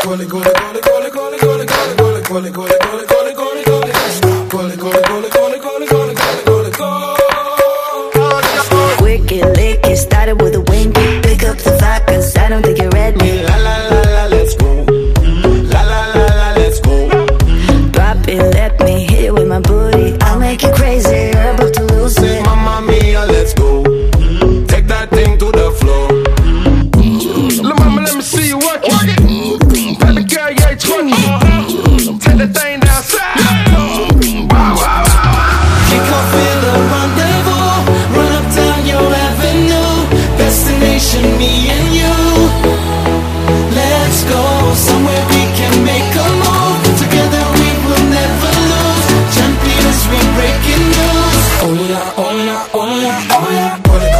Wicked lick, it started with a wink. Pick up the vibe, cause I don't think you're ready. La la la la, let's go. La la la la, let's go. Drop it, let me hit it with my booty. I'll make you crazy, you're about to lose it. Mamma mia, let's go. Take that thing to the floor. Lil' mama, let me see you work it. Baby girl, yeah, twerk it. Take that thing outside. Wow, wow, wow. Kick off in the rendezvous. Run up down your avenue. Destination, me and you. Let's go somewhere we can make a move. Together we will never lose. Champions, we breaking news. Oh yeah, oh yeah, oh yeah, oh yeah.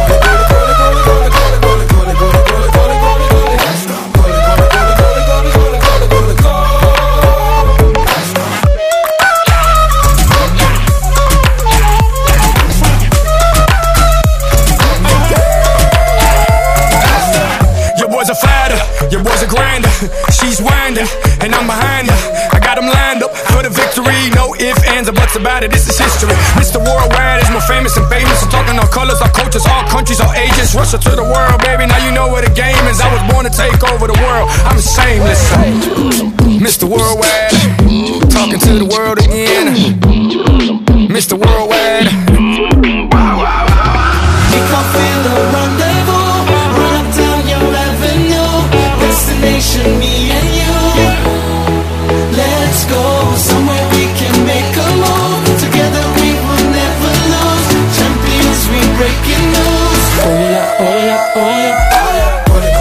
Your boys are grinder, she's winding, and I'm behind her. I got them lined up for the victory. No ifs, ands, or buts about it, this is history. Mr. Worldwide is more famous and famous. I'm talking all colors, all cultures, all countries, all ages. Russia to the world, baby, now you know what the game is. I was born to take over the world, I'm shameless. Mr. Worldwide, talking to the world again. Mr. Worldwide. Wow, wow, wow. We can feel the rendezvous. Run up down your avenue. Destination, me and you. Let's go somewhere we can make a move. Together we will never lose. Champions, we breaking news. Oh yeah, oh yeah, oh yeah, oh yeah.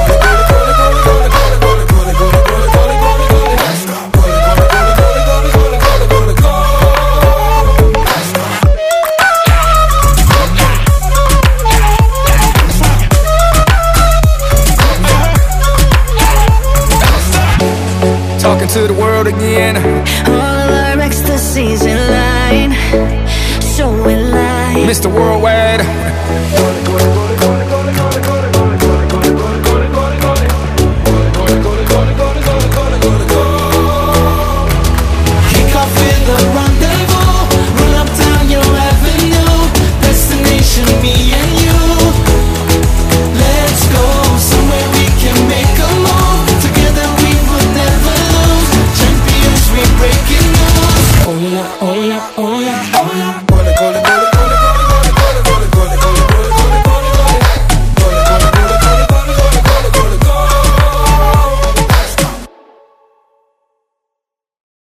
Talking to the world again. All of our ecstasies in line, so in line. Mr. Worldwide.